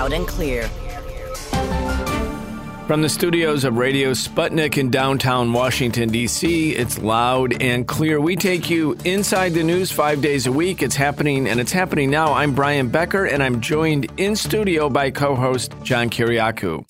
loud and clear. From the studios of Radio Sputnik in downtown Washington, D.C., it's loud and clear. We take you inside the news 5 days a week. It's happening, and it's happening now. I'm Brian Becker, and I'm joined in studio by co-host John Kiriakou.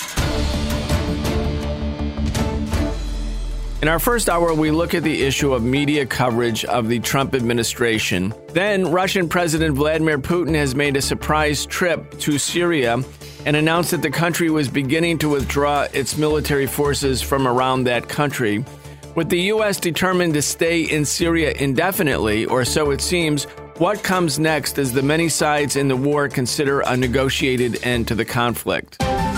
In our first hour, we look at the issue of media coverage of the Trump administration. Then, Russian President Vladimir Putin has made a surprise trip to Syria and announced that the country was beginning to withdraw its military forces from around that country. With the U.S. determined to stay in Syria indefinitely, or so it seems, what comes next as the many sides in the war consider a negotiated end to the conflict?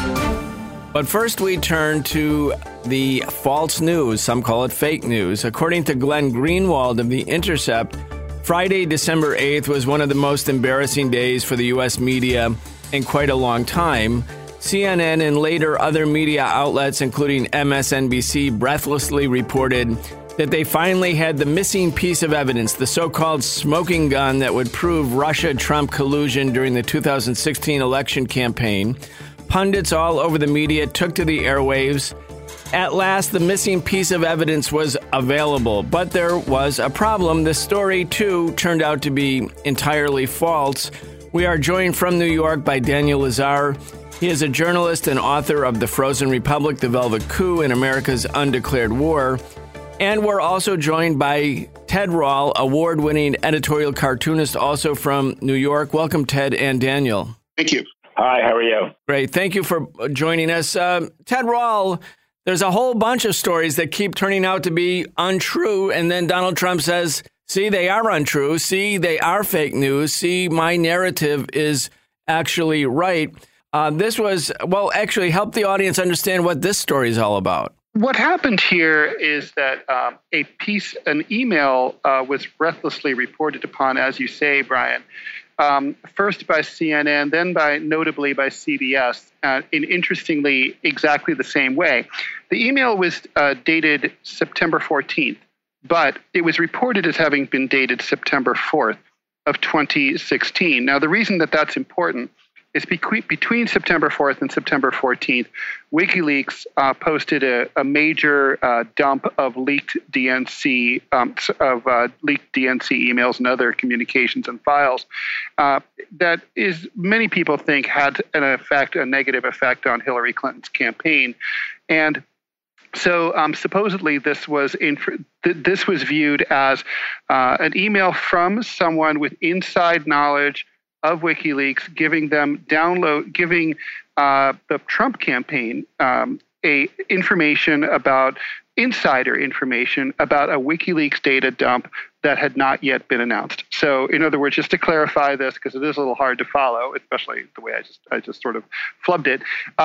But first we turn to the false news. Some call it fake news. According to Glenn Greenwald of The Intercept, Friday, December 8th was one of the most embarrassing days for the U.S. media in quite a long time. CNN and later other media outlets, including MSNBC, breathlessly reported that they finally had the missing piece of evidence, the so-called smoking gun that would prove Russia-Trump collusion during the 2016 election campaign. Pundits all over the media took to the airwaves. At last, the missing piece of evidence was available, but there was a problem. The story, too, turned out to be entirely false. We are joined from New York by Daniel Lazare. He is a journalist and author of The Frozen Republic, The Velvet Coup, and America's Undeclared War. And we're also joined by Ted Rall, award-winning editorial cartoonist, also from New York. Welcome, Ted and Daniel. Thank you. Hi, how are you? Great. Thank you for joining us. Ted Rall, there's a whole bunch of stories that keep turning out to be untrue, and then Donald Trump says, see, they are untrue. See, they are fake news. See, my narrative is actually right. This was, well, actually help the audience understand what this story is all about. What happened here is that an email was breathlessly reported upon, as you say, Brian, first by CNN, then notably by CBS, in interestingly exactly the same way. The email was dated September 14th, but it was reported as having been dated September 4th of 2016. Now, the reason that that's important is between September 4th and September 14th, WikiLeaks posted a major dump of leaked DNC emails and other communications and files that is many people think had a negative effect on Hillary Clinton's campaign, and so supposedly this was viewed as an email from someone with inside knowledge of WikiLeaks, giving the Trump campaign insider information about a WikiLeaks data dump that had not yet been announced. So, in other words, just to clarify this, because it is a little hard to follow, especially the way I just sort of flubbed it.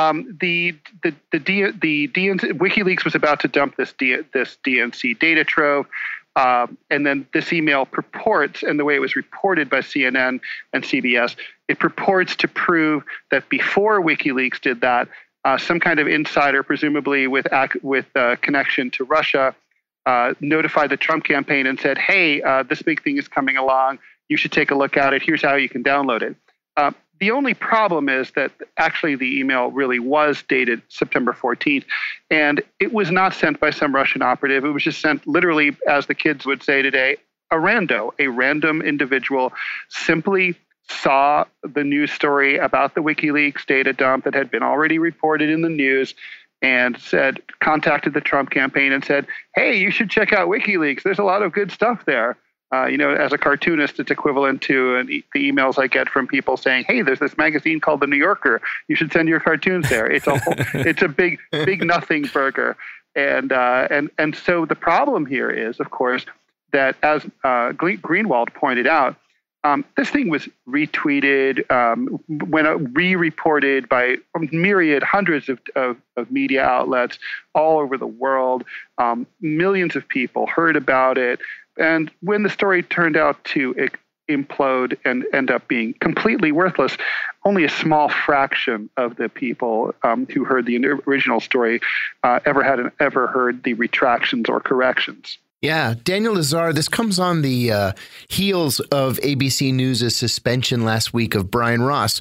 WikiLeaks was about to dump this DNC data trove. And then this email purports, and the way it was reported by CNN and CBS, it purports to prove that before WikiLeaks did that, some kind of insider, presumably with connection to Russia, notified the Trump campaign and said, hey, this big thing is coming along. You should take a look at it. Here's how you can download it. The only problem is that actually the email really was dated September 14th, and it was not sent by some Russian operative. It was just sent literally, as the kids would say today, a random individual simply saw the news story about the WikiLeaks data dump that had been already reported in the news and contacted the Trump campaign and said, hey, you should check out WikiLeaks. There's a lot of good stuff there. As a cartoonist, it's equivalent to the emails I get from people saying, hey, there's this magazine called The New Yorker. You should send your cartoons there. It's a big nothing burger. And so the problem here is, of course, that as Greenwald pointed out, this thing was retweeted, re-reported by hundreds of media outlets all over the world. Millions of people heard about it. And when the story turned out to implode and end up being completely worthless, only a small fraction of the people who heard the original story ever heard the retractions or corrections. Yeah, Daniel Lazare, this comes on the heels of ABC News' suspension last week of Brian Ross.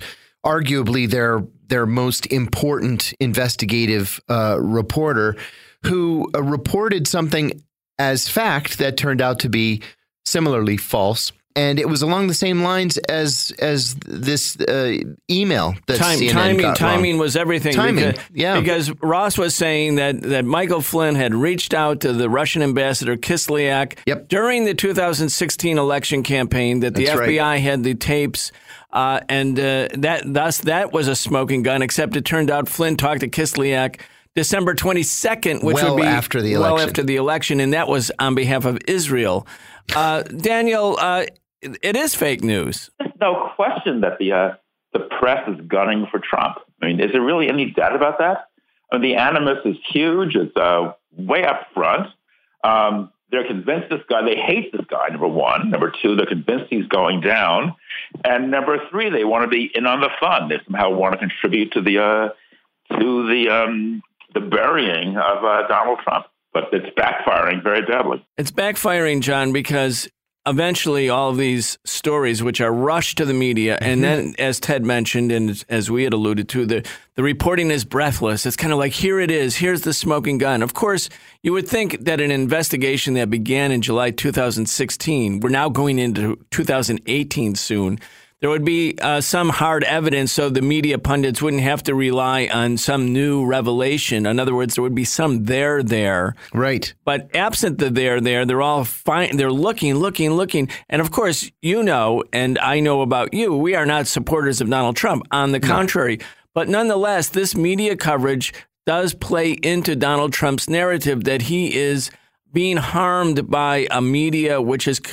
arguably their most important investigative reporter, who reported something as fact that turned out to be similarly false. And it was along the same lines as this email that CNN got timing wrong. was everything. Timing, because Ross was saying that Michael Flynn had reached out to the Russian ambassador Kislyak during the 2016 election campaign. That the FBI had the tapes, and that was a smoking gun. Except it turned out Flynn talked to Kislyak December 22nd, which would be after the election. Well after the election, and that was on behalf of Israel. Daniel. It is fake news. There's no question that the press is gunning for Trump. I mean, is there really any doubt about that? I mean, the animus is huge. It's way up front. They're convinced this guy, they hate this guy, number one. Number two, they're convinced he's going down. And number three, they want to be in on the fun. They somehow want to contribute to the burying of Donald Trump. But it's backfiring very badly. It's backfiring, John, because eventually all of these stories, which are rushed to the media, and then, as Ted mentioned, and as we had alluded to, the reporting is breathless. It's kind of like, here it is. Here's the smoking gun. Of course, you would think that an investigation that began in July 2016, we're now going into 2018 soon, there would be some hard evidence so the media pundits wouldn't have to rely on some new revelation. In other words, there would be some there. Right. But absent the there, they're all fine. They're looking. And of course, you know, and I know about you, we are not supporters of Donald Trump. On the contrary. But nonetheless, this media coverage does play into Donald Trump's narrative that he is being harmed by a media which is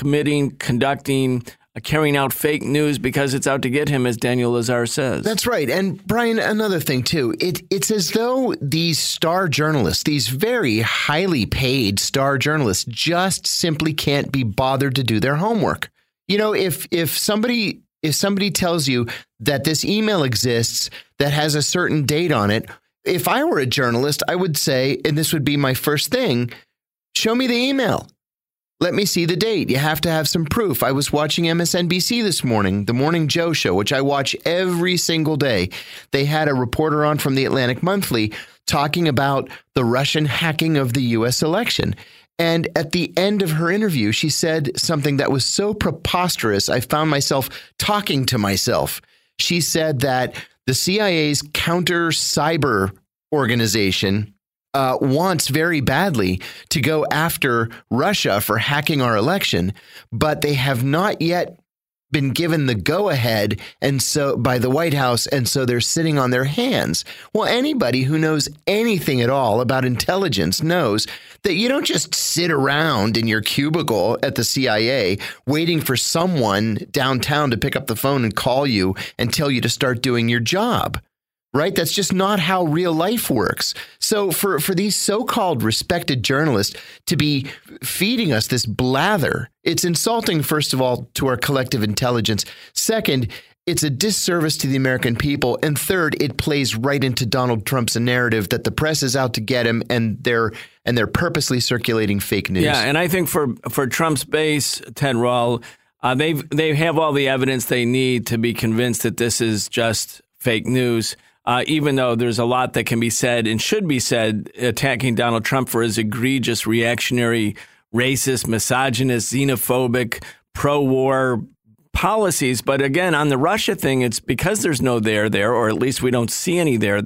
carrying out fake news because it's out to get him, as Daniel Lazare says. That's right. And Brian, another thing, too, it's as though these star journalists, these very highly paid star journalists, just simply can't be bothered to do their homework. You know, if somebody tells you that this email exists that has a certain date on it, if I were a journalist, I would say, and this would be my first thing, show me the email. Let me see the date. You have to have some proof. I was watching MSNBC this morning, the Morning Joe show, which I watch every single day. They had a reporter on from the Atlantic Monthly talking about the Russian hacking of the U.S. election. And at the end of her interview, she said something that was so preposterous, I found myself talking to myself. She said that the CIA's counter cyber organization wants very badly to go after Russia for hacking our election, but they have not yet been given the go-ahead and so by the White House, and so they're sitting on their hands. Well, anybody who knows anything at all about intelligence knows that you don't just sit around in your cubicle at the CIA waiting for someone downtown to pick up the phone and call you and tell you to start doing your job. Right? That's just not how real life works. So for these so-called respected journalists to be feeding us this blather, it's insulting, first of all, to our collective intelligence. Second, it's a disservice to the American people. And third, it plays right into Donald Trump's narrative that the press is out to get him and they're purposely circulating fake news. Yeah, and I think for Trump's base, Ted Rall, they have all the evidence they need to be convinced that this is just fake news. Even though there's a lot that can be said and should be said attacking Donald Trump for his egregious, reactionary, racist, misogynist, xenophobic, pro-war policies. But again, on the Russia thing, it's because there's no there, or at least we don't see any there.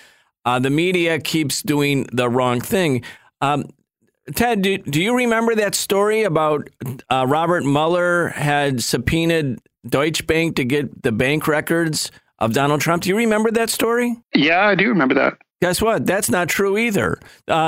The media keeps doing the wrong thing. Ted, do you remember that story about Robert Mueller had subpoenaed Deutsche Bank to get the bank records of Donald Trump? Do you remember that story? Yeah, I do remember that. Guess what? That's not true either.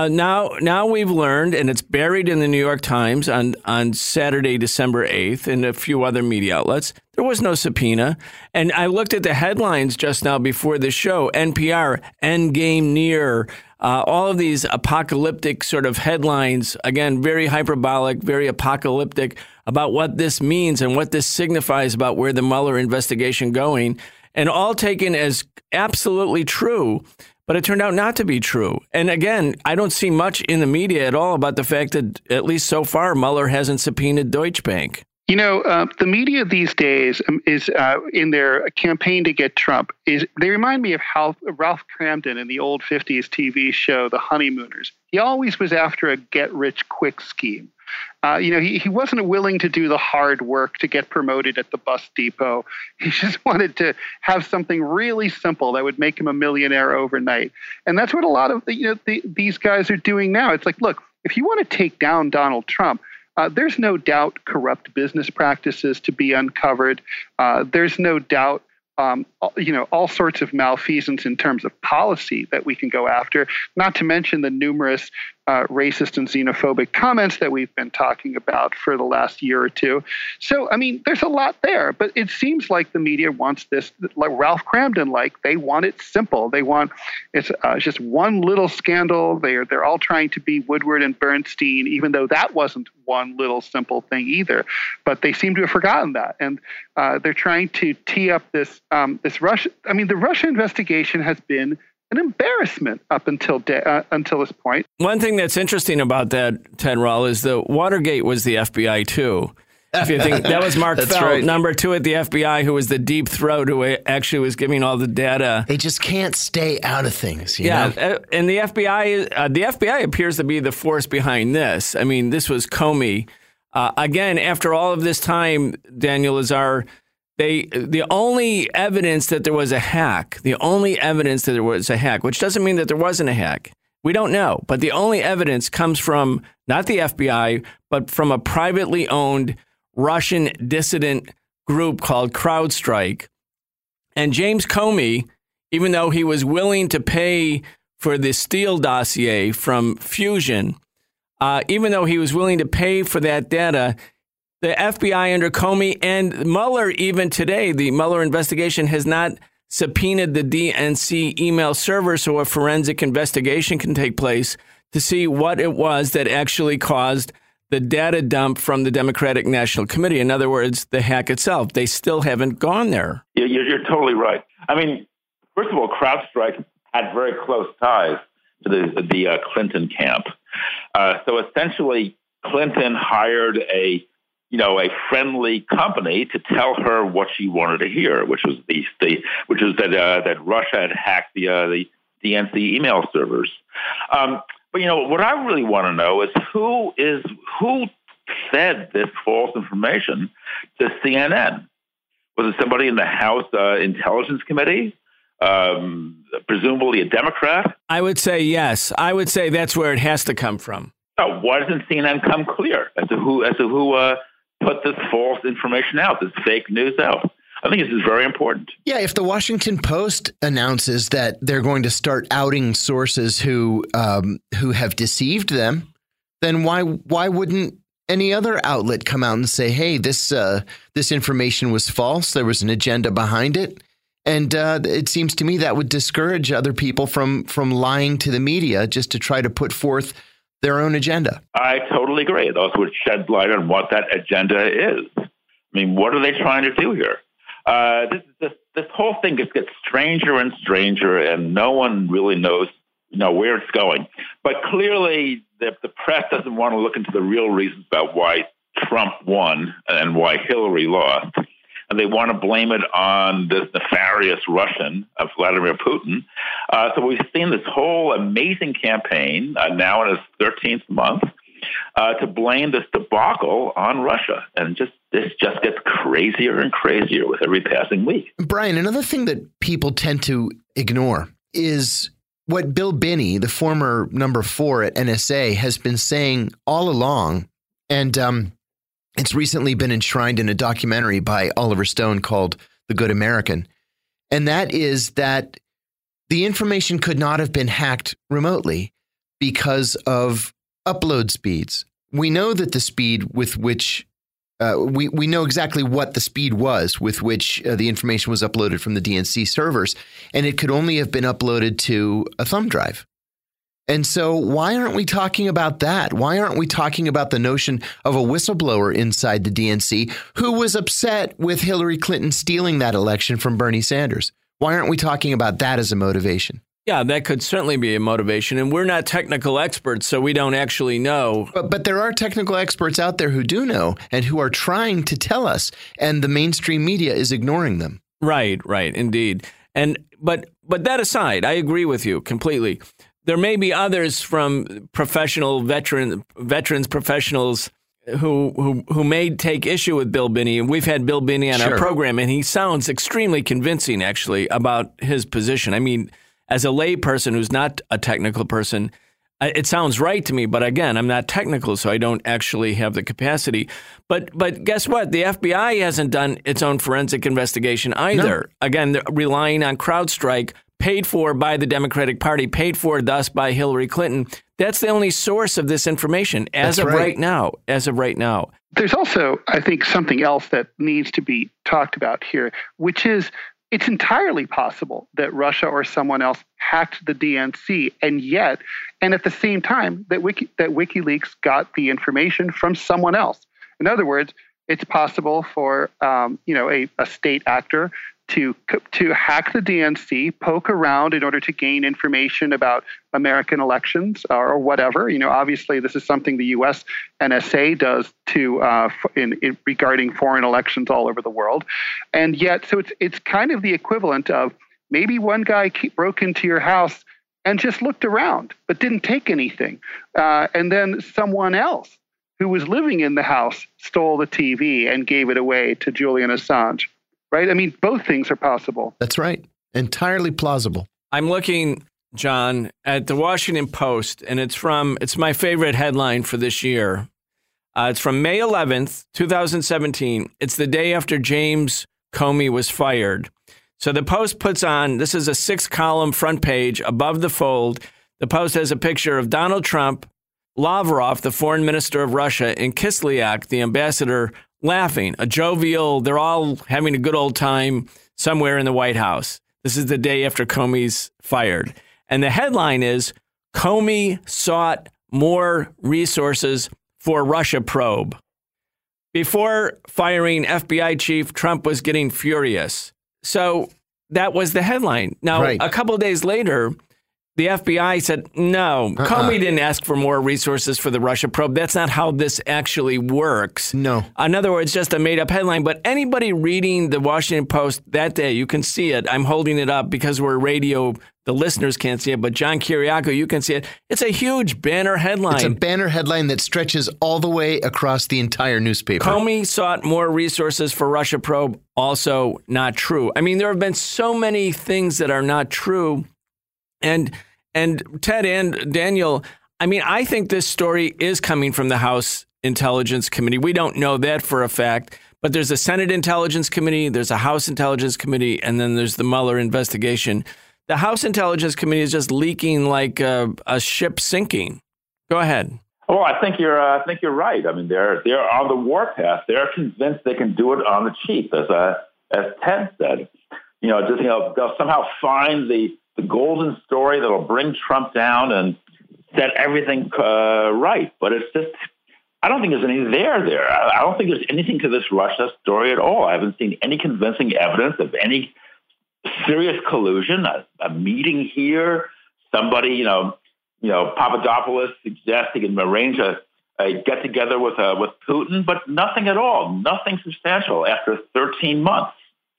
Now we've learned, and it's buried in the New York Times on Saturday, December 8th, and a few other media outlets. There was no subpoena. And I looked at the headlines just now before the show. NPR, Endgame near. All of these apocalyptic sort of headlines, again, very hyperbolic, very apocalyptic about what this means and what this signifies about where the Mueller investigation going. And all taken as absolutely true, but it turned out not to be true. And again, I don't see much in the media at all about the fact that, at least so far, Mueller hasn't subpoenaed Deutsche Bank. The media these days is in their campaign to get Trump. They remind me of Ralph Cramden in the old 50s TV show, The Honeymooners. He always was after a get-rich-quick scheme. He wasn't willing to do the hard work to get promoted at the bus depot. He just wanted to have something really simple that would make him a millionaire overnight. And that's what a lot of these guys are doing now. It's like, look, if you want to take down Donald Trump, there's no doubt corrupt business practices to be uncovered. There's no doubt, all sorts of malfeasance in terms of policy that we can go after, not to mention the numerous racist and xenophobic comments that we've been talking about for the last year or two. So, there's a lot there, but it seems like the media wants this, like Ralph Cramden, they want it simple. They want it's just one little scandal. They're all trying to be Woodward and Bernstein, even though that wasn't one little simple thing either. But they seem to have forgotten that, and they're trying to tee up this Russia. The Russia investigation has been an embarrassment up until this point. One thing that's interesting about that, Ted Rall, is the Watergate was the FBI too. If you think that was Mark Felt, right. Number 2 at the FBI, who was the deep throat who actually was giving all the data. They just can't stay out of things. You know? And the FBI appears to be the force behind this. This was Comey. Again, after all of this time, Daniel Lazare, the only evidence that there was a hack, which doesn't mean that there wasn't a hack. We don't know. But the only evidence comes from not the FBI, but from a privately owned Russian dissident group called CrowdStrike. And James Comey, even though he was willing to pay for the Steele dossier from Fusion, even though he was willing to pay for that data, the FBI under Comey and Mueller, even today, the Mueller investigation has not subpoenaed the DNC email server so a forensic investigation can take place to see what it was that actually caused the data dump from the Democratic National Committee. In other words, the hack itself. They still haven't gone there. You're totally right. First of all, CrowdStrike had very close ties to the Clinton camp. So essentially, Clinton hired a friendly company to tell her what she wanted to hear, which was that Russia had hacked the DNC email servers. But what I really want to know is who fed this false information to CNN? Was it somebody in the House Intelligence Committee? Presumably a Democrat? I would say yes. I would say that's where it has to come from. Why doesn't CNN come clear as to who put this false information out, this fake news out? I think this is very important. Yeah, if the Washington Post announces that they're going to start outing sources who have deceived them, then why wouldn't any other outlet come out and say, hey, this information was false, there was an agenda behind it? And it seems to me that would discourage other people from lying to the media just to try to put forth their own agenda. I totally agree. It also would shed light on what that agenda is. What are they trying to do here? This whole thing just gets stranger and stranger, and no one really knows, where it's going. But clearly, the press doesn't want to look into the real reasons about why Trump won and why Hillary lost. And they want to blame it on this nefarious Russian, Vladimir Putin. So we've seen this whole amazing campaign now in its 13th month to blame this debacle on Russia. And this just gets crazier and crazier with every passing week. Brian, another thing that people tend to ignore is what Bill Binney, the former number 4 at NSA, has been saying all along. And it's recently been enshrined in a documentary by Oliver Stone called The Good American. And that is that the information could not have been hacked remotely because of upload speeds. We know that the speed with which we know exactly what the speed was with which the information was uploaded from the DNC servers, and it could only have been uploaded to a thumb drive. And so why aren't we talking about that? Why aren't we talking about the notion of a whistleblower inside the DNC who was upset with Hillary Clinton stealing that election from Bernie Sanders? Why aren't we talking about that as a motivation? Yeah, that could certainly be a motivation. And we're not technical experts, so we don't actually know. But there are technical experts out there who do know and who are trying to tell us, and the mainstream media is ignoring them. Right, indeed. But that aside, I agree with you completely. There may be others from veterans professionals who may take issue with Bill Binney, and we've had Bill Binney on our program, and he sounds extremely convincing, actually, about his position. I mean, as a lay person who's not a technical person, it sounds right to me. But again, I'm not technical, so I don't actually have the capacity. But guess what? The FBI hasn't done its own forensic investigation either. No. Again, they're relying on CrowdStrike, paid for by the Democratic Party, paid for thus by Hillary Clinton. That's the only source of this information as of right now. There's also, I think, something else that needs to be talked about here, which is it's entirely possible that Russia or someone else hacked the DNC, and at the same time that WikiLeaks got the information from someone else. In other words, it's possible for a state actor to hack the DNC, poke around in order to gain information about American elections or whatever. Obviously, this is something the U.S. NSA does in regarding foreign elections all over the world. And yet, so it's kind of the equivalent of maybe one guy broke into your house and just looked around, but didn't take anything. And then someone else who was living in the house stole the TV and gave it away to Julian Assange. Right? I mean, both things are possible. That's right. Entirely plausible. I'm looking, John, at the Washington Post, and it's my favorite headline for this year. It's from May 11th, 2017. It's the day after James Comey was fired. So the Post puts on, this is a 6-column front page above the fold. The Post has a picture of Donald Trump, Lavrov, the foreign minister of Russia, and Kislyak, the ambassador, laughing, a jovial, they're all having a good old time somewhere in the White House. This is the day after Comey's fired. And the headline is, Comey sought more resources for Russia probe. Before firing FBI chief, Trump was getting furious. So that was the headline. Now, a couple of days later, the FBI said, no, Comey didn't ask for more resources for the Russia probe. That's not how this actually works. No. In other words, just a made-up headline. But anybody reading the Washington Post that day, you can see it. I'm holding it up because we're radio. The listeners can't see it. But John Kiriakou, you can see it. It's a huge banner headline. It's a banner headline that stretches all the way across the entire newspaper. Comey sought more resources for Russia probe. Also not true. I mean, there have been so many things that are not true. And Ted and Daniel, I mean, I think this story is coming from the House Intelligence Committee. We don't know that for a fact, but there's a Senate Intelligence Committee, there's a House Intelligence Committee, and then there's the Mueller investigation. The House Intelligence Committee is just leaking like a ship sinking. Go ahead. Well, I think you're right. I mean, they're on the warpath. They're convinced they can do it on the cheap, as Ted said. They'll somehow find the golden story that'll bring Trump down and set everything right. But it's just, I don't think there's any there. I don't think there's anything to this Russia story at all. I haven't seen any convincing evidence of any serious collusion, a meeting here, somebody, Papadopoulos suggests he can arrange a get-together with Putin, but nothing at all, nothing substantial after 13 months.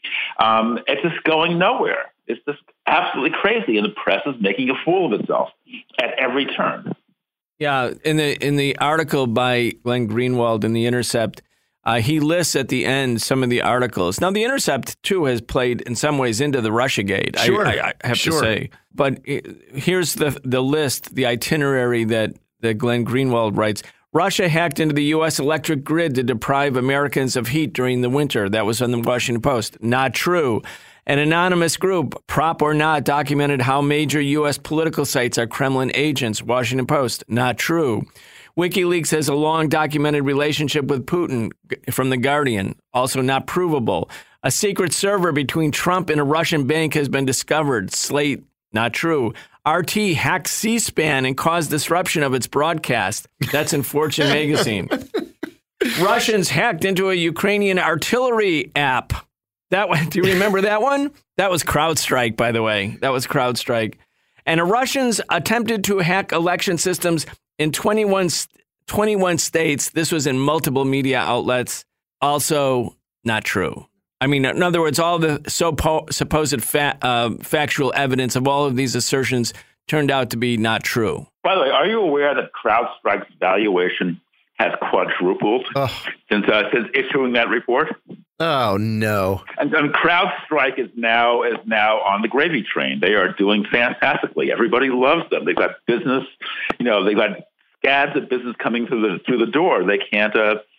It's just going nowhere. It's just absolutely crazy, and the press is making a fool of itself at every turn. Yeah, in the article by Glenn Greenwald in The Intercept, he lists at the end some of the articles. Now, The Intercept, too, has played in some ways into the Russiagate, sure. I have to say. But here's the list, the itinerary that Glenn Greenwald writes. Russia hacked into the U.S. electric grid to deprive Americans of heat during the winter. That was on the Washington Post. Not true. An anonymous group, prop or not, documented how major U.S. political sites are Kremlin agents. Washington Post. Not true. WikiLeaks has a long documented relationship with Putin from The Guardian. Also not provable. A secret server between Trump and a Russian bank has been discovered. Slate. Not true. RT hacked C-SPAN and caused disruption of its broadcast. That's in Fortune magazine. Russians hacked into a Ukrainian artillery app. That one, do you remember that one? That was CrowdStrike, by the way. That was CrowdStrike. And the Russians attempted to hack election systems in 21 states. This was in multiple media outlets. Also not true. I mean, in other words, all the supposed factual evidence of all of these assertions turned out to be not true. By the way, are you aware that CrowdStrike's valuation has quadrupled since issuing that report? Oh, no. And CrowdStrike is now on the gravy train. They are doing fantastically. Everybody loves them. They've got business, they've got scads of business coming through the door. They can't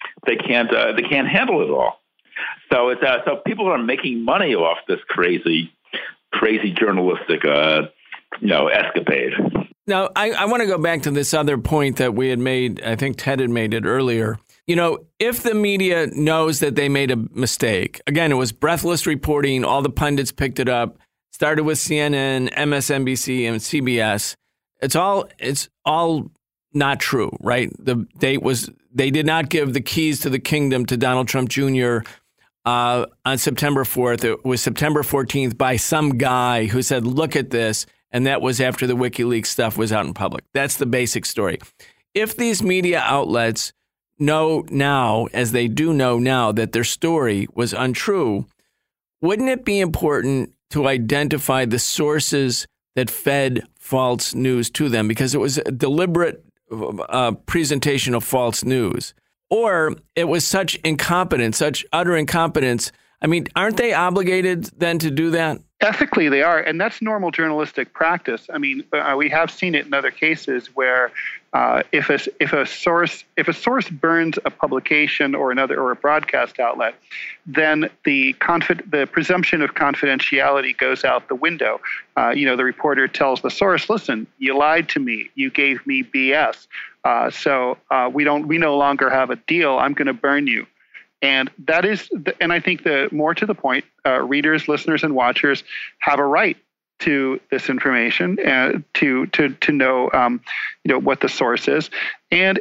handle it all. So so people are making money off this crazy journalistic escapade. Now, I want to go back to this other point that we had made. I think Ted had made it earlier. If the media knows that they made a mistake, again, it was breathless reporting. All the pundits picked it up. Started with CNN, MSNBC, and CBS. It's all not true, right? The date was they did not give the keys to the kingdom to Donald Trump Jr. On September 4th. It was September 14th by some guy who said, "Look at this." And that was after the WikiLeaks stuff was out in public. That's the basic story. If these media outlets know now, as they do know now, that their story was untrue, wouldn't it be important to identify the sources that fed false news to them? Because it was a deliberate presentation of false news. Or it was such incompetence, such utter incompetence. I mean, aren't they obligated then to do that? Ethically, they are, and that's normal journalistic practice. I mean, we have seen it in other cases where if a source burns a publication or a broadcast outlet, then the presumption of confidentiality goes out the window. The reporter tells the source, "Listen, you lied to me. You gave me BS. So we no longer have a deal. I'm going to burn you." And I think the more to the point, readers, listeners, and watchers have a right to this information and to know what the source is. And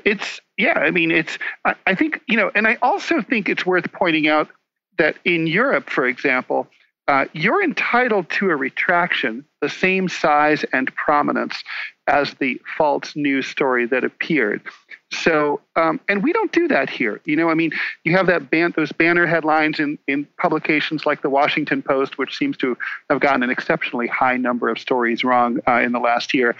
I think and I also think it's worth pointing out that in Europe, for example, you're entitled to a retraction the same size and prominence as the false news story that appeared. So, and we don't do that here. You have those banner headlines in publications like the Washington Post, which seems to have gotten an exceptionally high number of stories wrong in the last year.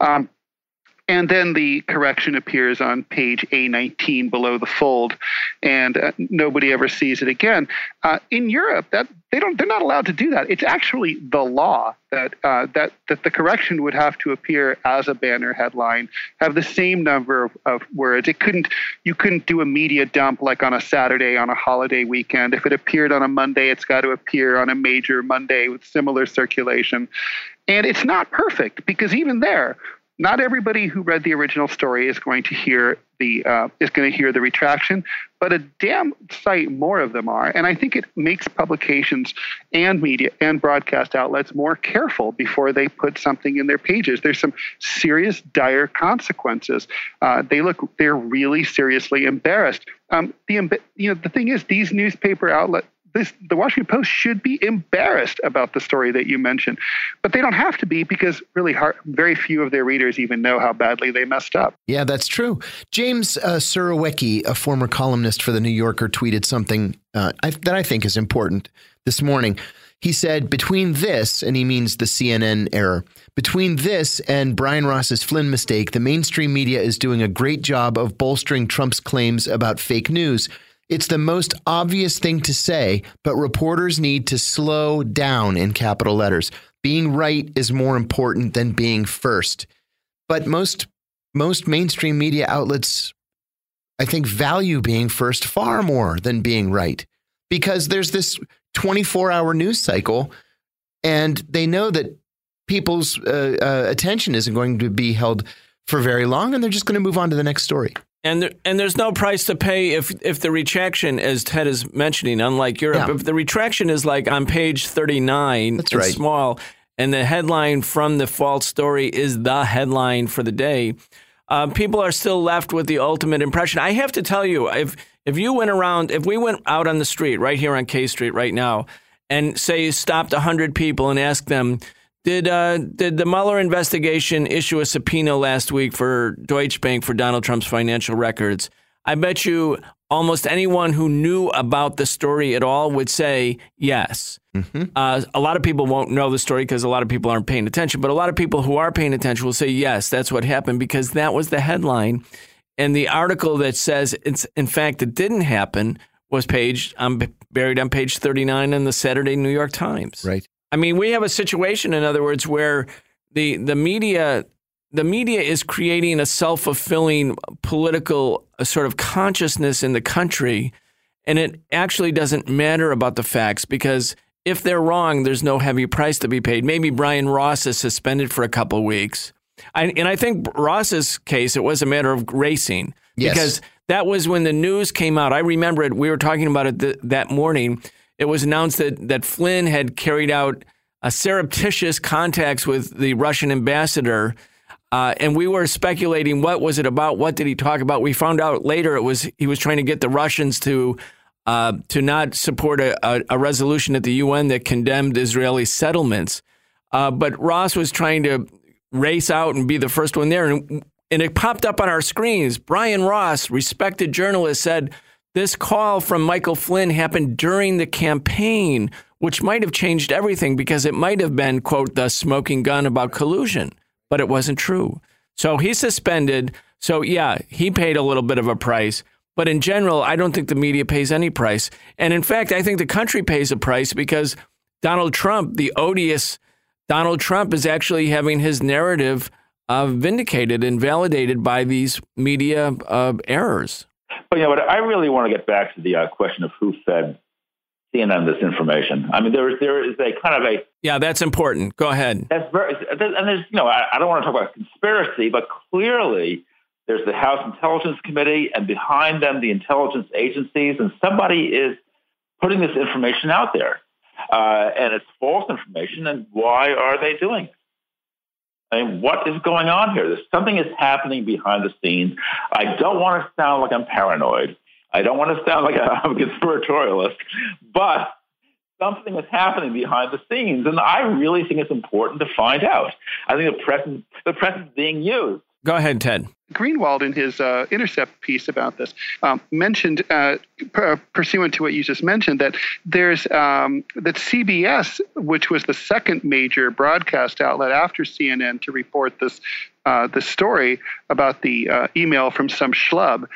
And then the correction appears on page A19 below the fold, and nobody ever sees it again. In Europe, they're not allowed to do that. It's actually the law that the correction would have to appear as a banner headline, have the same number of words. You couldn't do a media dump like on a Saturday on a holiday weekend. If it appeared on a Monday, it's got to appear on a major Monday with similar circulation. And it's not perfect because even there, not everybody who read the original story is going to hear the retraction, but a damn sight more of them are. And I think it makes publications and media and broadcast outlets more careful before they put something in their pages. There's some serious, dire consequences. They're really seriously embarrassed. The thing is, these newspaper outlets. The Washington Post should be embarrassed about the story that you mentioned, but they don't have to be because really very few of their readers even know how badly they messed up. Yeah, that's true. James Surowiecki, a former columnist for The New Yorker, tweeted something that I think is important this morning. He said, between this, and he means the CNN error, between this and Brian Ross's Flynn mistake, the mainstream media is doing a great job of bolstering Trump's claims about fake news. It's the most obvious thing to say, but reporters need to slow down in capital letters. Being right is more important than being first. But most mainstream media outlets, I think, value being first far more than being right because there's this 24-hour news cycle and they know that people's attention isn't going to be held for very long and they're just going to move on to the next story. And there's no price to pay if the retraction, as Ted is mentioning, unlike Europe, if the retraction is like on page 39, that's it's right. Small, and the headline from the false story is the headline for the day, people are still left with the ultimate impression. I have to tell you, if we went out on the street right here on K Street right now and say stopped 100 people and asked them, Did the Mueller investigation issue a subpoena last week for Deutsche Bank for Donald Trump's financial records? I bet you almost anyone who knew about the story at all would say yes. Mm-hmm. A lot of people won't know the story because a lot of people aren't paying attention. But a lot of people who are paying attention will say, yes, that's what happened, because that was the headline. And the article that says, in fact, it didn't happen was buried on page 39 in the Saturday New York Times. Right. I mean, we have a situation, in other words, where the media is creating a self-fulfilling political sort of consciousness in the country, and it actually doesn't matter about the facts, because if they're wrong, there's no heavy price to be paid. Maybe Brian Ross is suspended for a couple of weeks. And I think Ross's case, it was a matter of racing. Yes. Because that was when the news came out. I remember it. We were talking about it that morning. It was announced that Flynn had carried out a surreptitious contacts with the Russian ambassador. And we were speculating, what was it about? What did he talk about? We found out later he was trying to get the Russians to not support a resolution at the UN that condemned Israeli settlements. But Ross was trying to race out and be the first one there. And it popped up on our screens. Brian Ross, respected journalist, said this call from Michael Flynn happened during the campaign, which might have changed everything, because it might have been, quote, the smoking gun about collusion. But it wasn't true. So he's suspended. So, yeah, he paid a little bit of a price. But in general, I don't think the media pays any price. And in fact, I think the country pays a price, because Donald Trump, the odious Donald Trump, is actually having his narrative vindicated and validated by these media errors. But, but I really want to get back to the question of who fed CNN this information. I mean, there is a kind of a... Yeah, that's important. Go ahead. And there's, I don't want to talk about conspiracy, but clearly there's the House Intelligence Committee, and behind them, the intelligence agencies, and somebody is putting this information out there. And it's false information, and why are they doing it? I mean, what is going on here? Something is happening behind the scenes. I don't want to sound like I'm paranoid. I don't want to sound like I'm a conspiratorialist, but something is happening behind the scenes, and I really think it's important to find out. I think the press is being used. Go ahead, Ted. Greenwald, in his Intercept piece about this, mentioned, pursuant to what you just mentioned, that there's that CBS, which was the second major broadcast outlet after CNN to report this story about the email from some schlub,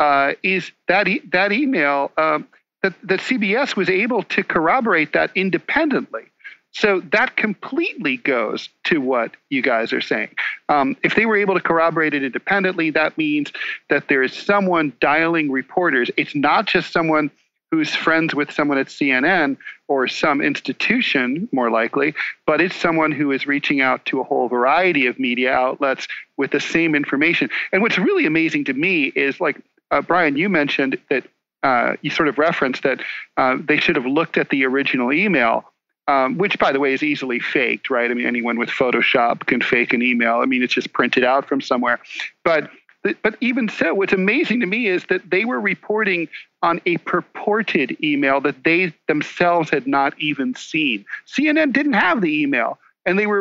is that email that CBS was able to corroborate that independently. So that completely goes to what you guys are saying. If they were able to corroborate it independently, that means that there is someone dialing reporters. It's not just someone who's friends with someone at CNN or some institution, more likely, but it's someone who is reaching out to a whole variety of media outlets with the same information. And what's really amazing to me is, like, Brian, you mentioned that you sort of referenced that they should have looked at the original email. Which, by the way, is easily faked, right? I mean, anyone with Photoshop can fake an email. I mean, it's just printed out from somewhere. But even so, what's amazing to me is that they were reporting on a purported email that they themselves had not even seen. CNN didn't have the email, and it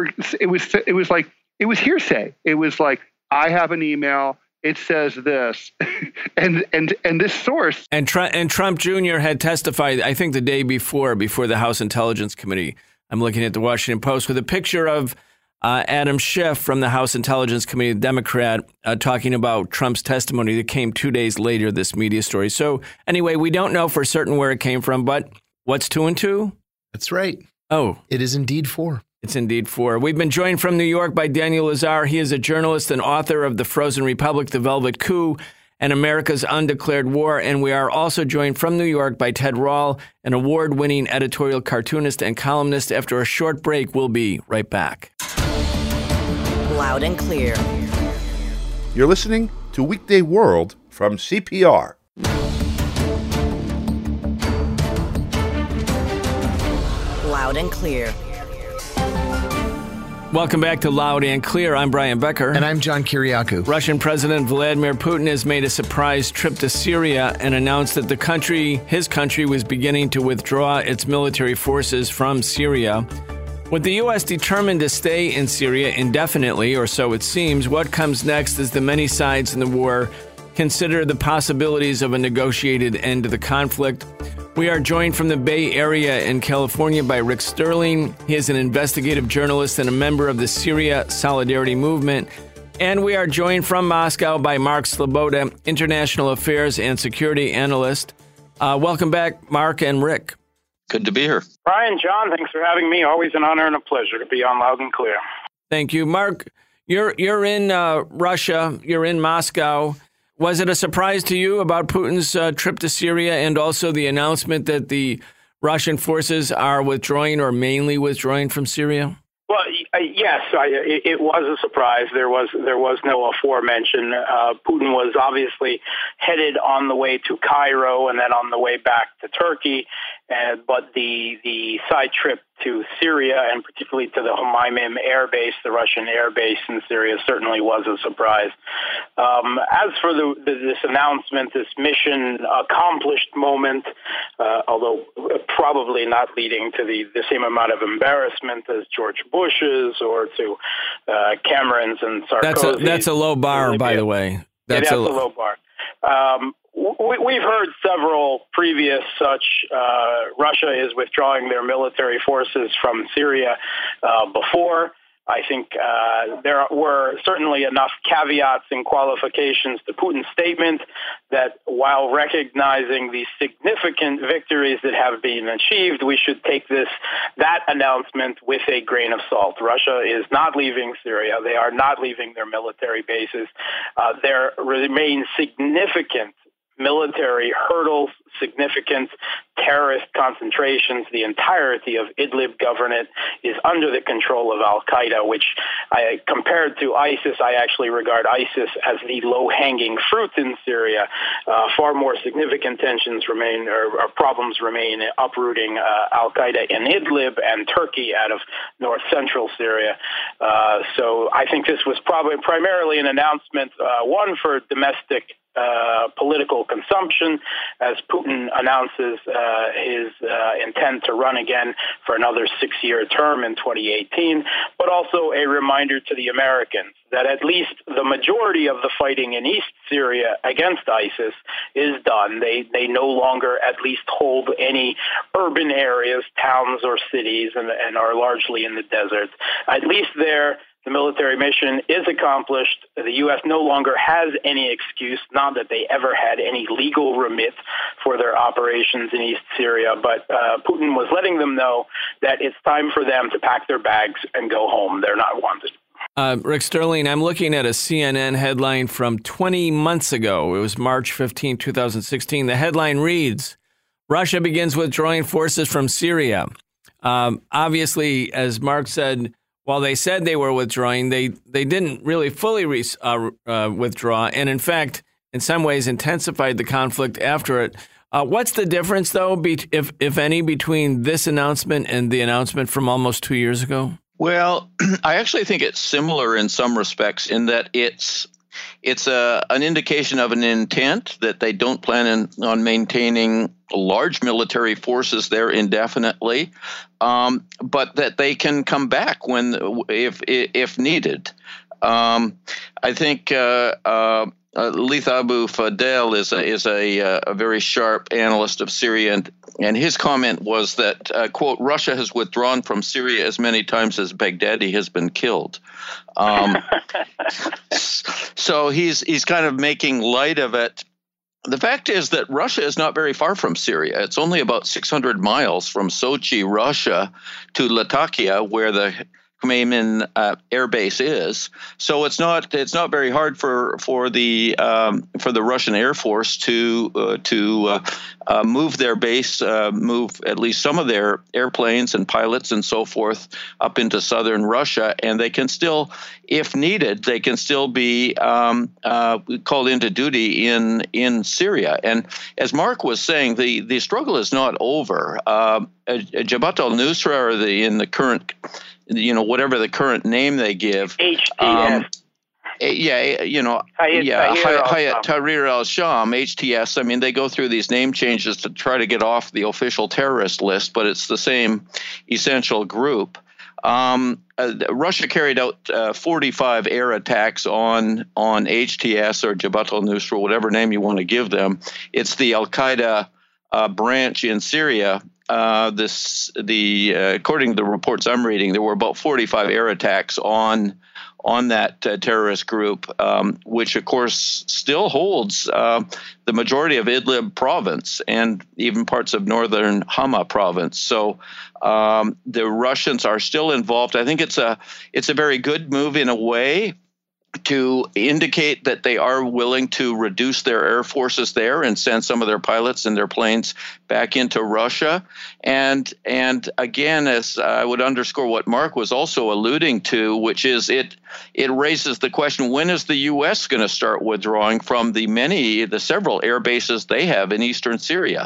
was hearsay. It was like, I have an email. It says this, and this source. And Trump Jr. had testified, I think, the day before the House Intelligence Committee. I'm looking at the Washington Post with a picture of Adam Schiff from the House Intelligence Committee, the Democrat, talking about Trump's testimony that came 2 days later, this media story. So anyway, we don't know for certain where it came from, but what's 2 and 2? That's right. Oh. It is indeed 4. It's indeed 4. We've been joined from New York by Daniel Lazare. He is a journalist and author of The Frozen Republic, The Velvet Coup, and America's Undeclared War. And we are also joined from New York by Ted Rall, an award-winning editorial cartoonist and columnist. After a short break, we'll be right back. Loud and clear. You're listening to Weekday World from CPR. Loud and clear. Welcome back to Loud and Clear. I'm Brian Becker. And I'm John Kiriakou. Russian President Vladimir Putin has made a surprise trip to Syria and announced that his country was beginning to withdraw its military forces from Syria. With the U.S. determined to stay in Syria indefinitely, or so it seems, what comes next as the many sides in the war consider the possibilities of a negotiated end to the conflict? We are joined from the Bay Area in California by Rick Sterling. He is an investigative journalist and a member of the Syria Solidarity Movement. And we are joined from Moscow by Mark Sleboda, international affairs and security analyst. Welcome back, Mark and Rick. Good to be here. Brian, John, thanks for having me. Always an honor and a pleasure to be on Loud and Clear. Thank you. Mark, you're in Russia. You're in Moscow. Was it a surprise to you about Putin's trip to Syria and also the announcement that the Russian forces are withdrawing or mainly withdrawing from Syria? Well, yes, it was a surprise. There was no aforementioned. Putin was obviously headed on the way to Cairo and then on the way back to Turkey. But the side trip to Syria, and particularly to the Hmeimim air base, the Russian air base in Syria, certainly was a surprise. As for this announcement, this mission accomplished moment, although probably not leading to the same amount of embarrassment as George Bush's or to Cameron's and Sarkozy's. That's a low bar, by the way. That's a low bar. We've heard several previous such. Russia is withdrawing their military forces from Syria before. I think there were certainly enough caveats and qualifications to Putin's statement that while recognizing the significant victories that have been achieved, we should take that announcement with a grain of salt. Russia is not leaving Syria. They are not leaving their military bases. There remain significant military hurdles, significant terrorist concentrations. The entirety of Idlib governorate is under the control of al-Qaeda, which compared to ISIS, I actually regard ISIS as the low-hanging fruit in Syria. Far more significant tensions remain, or problems remain, uprooting al-Qaeda in Idlib and Turkey out of north-central Syria. So I think this was probably primarily an announcement, one for domestic political consumption, as Putin announces his intent to run again for another 6-year term in 2018, but also a reminder to the Americans that at least the majority of the fighting in East Syria against ISIS is done. They no longer at least hold any urban areas, towns or cities, and are largely in the deserts. At least there, the military mission is accomplished. The U.S. no longer has any excuse, not that they ever had any legal remit for their operations in East Syria, but Putin was letting them know that it's time for them to pack their bags and go home. They're not wanted. Rick Sterling, I'm looking at a CNN headline from 20 months ago. It was March 15, 2016. The headline reads, Russia begins withdrawing forces from Syria. Obviously, as Mark said, while they said they were withdrawing, they didn't really fully withdraw, and in fact, in some ways, intensified the conflict after it. What's the difference, though, if any, between this announcement and the announcement from almost 2 years ago? Well, I actually think it's similar in some respects in that it's an indication of an intent that they don't plan on maintaining large military forces there indefinitely, but that they can come back if needed. I think Leith Abu Fadel is a very sharp analyst of Syria, and his comment was that, quote, Russia has withdrawn from Syria as many times as Baghdadi has been killed. So he's kind of making light of it. The fact is that Russia is not very far from Syria. It's only about 600 miles from Sochi, Russia, to Latakia, where the Hmeimim air base is. So it's not very hard for the Russian Air Force to move their base, move at least some of their airplanes and pilots and so forth up into southern Russia, and they can still, if needed, they can still be called into duty in Syria. And as Mark was saying, the struggle is not over. Jabhat al-Nusra, or in the current, whatever the current name they give, HTS. Hayat Tahrir al-Sham, HTS. I mean, they go through these name changes to try to get off the official terrorist list, but it's the same essential group. Russia carried out 45 air attacks on HTS or Jabhat al-Nusra, whatever name you want to give them. It's the Al-Qaeda branch in Syria. According to the reports I'm reading, there were about 45 air attacks on that terrorist group, which of course still holds the majority of Idlib province and even parts of northern Hama province. So the Russians are still involved. I think it's a very good move in a way to indicate that they are willing to reduce their air forces there and send some of their pilots and their planes back into Russia. And again, as I would underscore what Mark was also alluding to, which is it raises the question, when is the U.S. going to start withdrawing from the several air bases they have in eastern Syria?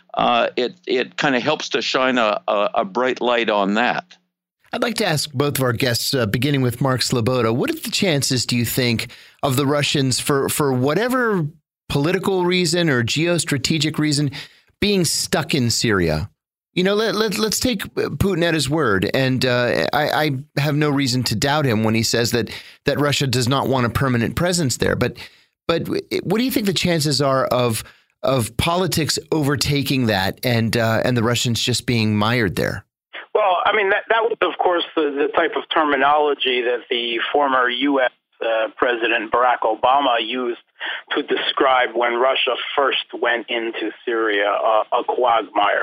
It kind of helps to shine a bright light on that. I'd like to ask both of our guests, beginning with Mark Sleboda, what are the chances, do you think, of the Russians, for whatever political reason or geostrategic reason, being stuck in Syria? You know, let's take Putin at his word, and I have no reason to doubt him when he says that Russia does not want a permanent presence there. But what do you think the chances are of politics overtaking that and the Russians just being mired there? Well, I mean, that was, of course, the type of terminology that the former U.S. President Barack Obama used to describe when Russia first went into Syria, a quagmire.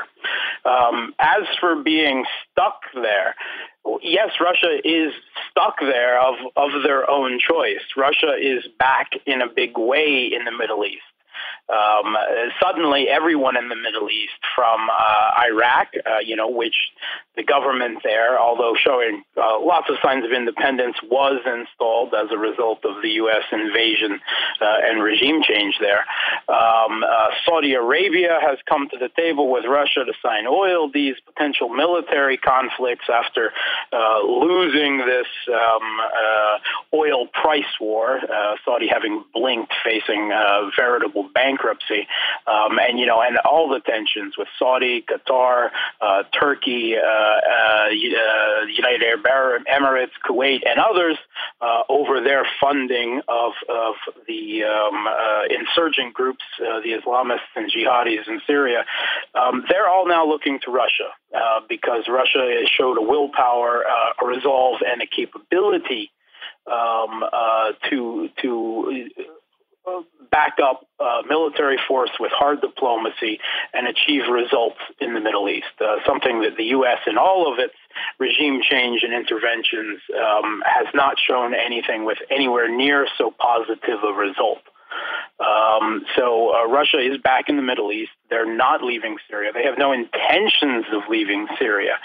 As for being stuck there, yes, Russia is stuck there of their own choice. Russia is back in a big way in the Middle East. Suddenly, everyone in the Middle East, from Iraq, which the government there, although showing lots of signs of independence, was installed as a result of the U.S. invasion and regime change there. Saudi Arabia has come to the table with Russia to sign oil deals, potential military conflicts after losing this oil price war, Saudi having blinked, facing veritable bankruptcy, and all the tensions with Saudi, Qatar, Turkey, United Arab Emirates, Kuwait, and others over their funding of the insurgent groups, the Islamists and jihadis in Syria. They're all now looking to Russia because Russia has showed a willpower, a resolve, and a capability to back up military force with hard diplomacy and achieve results in the Middle East, something that the U.S. in all of its regime change and interventions has not shown anything with anywhere near so positive a result. So Russia is back in the Middle East. They're not leaving Syria. They have no intentions of leaving Syria.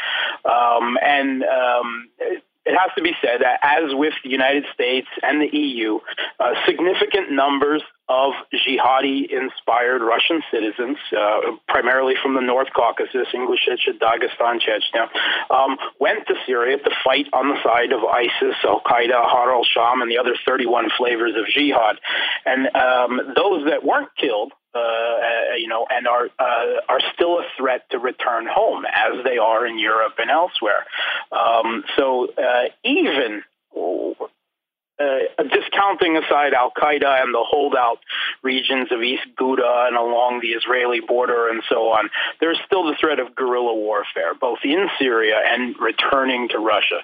It has to be said that, as with the United States and the EU, significant numbers of jihadi-inspired Russian citizens, primarily from the North Caucasus, Ingushetia, Dagestan, Chechnya, went to Syria to fight on the side of ISIS, Al-Qaeda, Har al-Sham, and the other 31 flavors of jihad. And those that weren't killed, and are still a threat to return home, as they are in Europe and elsewhere. Even discounting aside Al-Qaeda and the holdout regions of East Ghouta and along the Israeli border and so on, there's still the threat of guerrilla warfare, both in Syria and returning to Russia.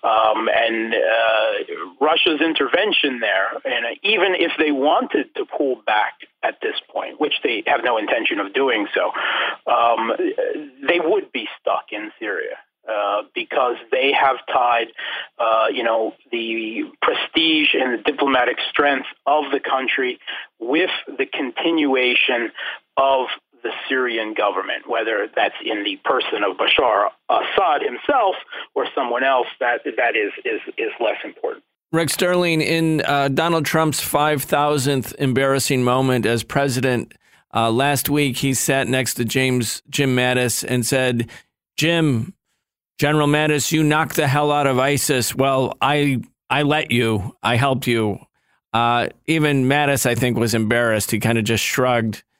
Russia's intervention there, and even if they wanted to pull back at this point, which they have no intention of doing so, they would be stuck in Syria. Because they have tied, the prestige and the diplomatic strength of the country with the continuation of the Syrian government, whether that's in the person of Bashar Assad himself or someone else, that is less important. Rick Sterling, in Donald Trump's 5,000th embarrassing moment as president, last week he sat next to Jim Mattis and said, General Mattis, you knocked the hell out of ISIS. Well, I let you. I helped you. Even Mattis, I think, was embarrassed. He kind of just shrugged.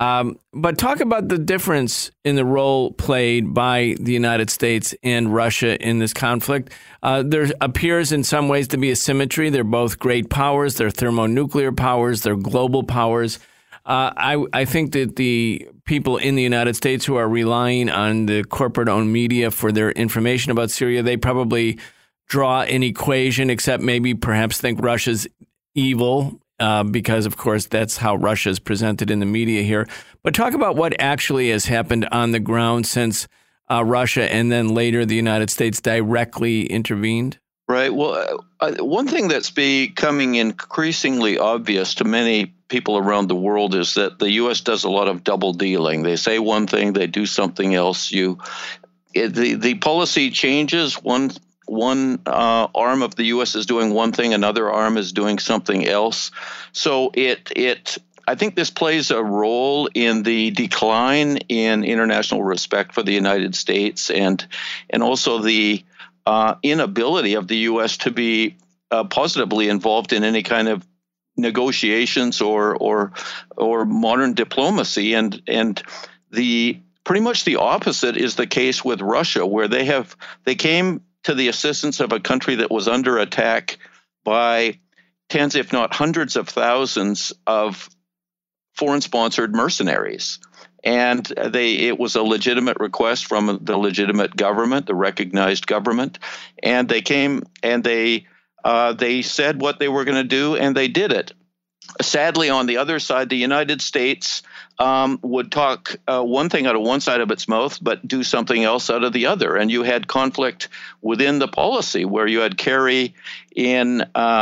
But talk about the difference in the role played by the United States and Russia in this conflict. There appears in some ways to be a symmetry. They're both great powers. They're thermonuclear powers. They're global powers. I think that the people in the United States who are relying on the corporate-owned media for their information about Syria, they probably draw an equation, except maybe perhaps think Russia's evil, because, of course, that's how Russia is presented in the media here. But talk about what actually has happened on the ground since Russia and then later the United States directly intervened. Right. Well, one thing that's becoming increasingly obvious to many people around the world is that the U.S. does a lot of double dealing. They say one thing, they do something else. The policy changes. One arm of the U.S. is doing one thing, another arm is doing something else. So I think this plays a role in the decline in international respect for the United States and also the inability of the U.S. to be positively involved in any kind of negotiations or modern diplomacy, and pretty much the opposite is the case with Russia, where they came to the assistance of a country that was under attack by tens, if not hundreds of thousands of foreign-sponsored mercenaries. And it was a legitimate request from the legitimate government, the recognized government. And they came and they said what they were going to do, and they did it. Sadly, on the other side, the United States would talk one thing out of one side of its mouth, but do something else out of the other. And you had conflict within the policy, where you had Kerry in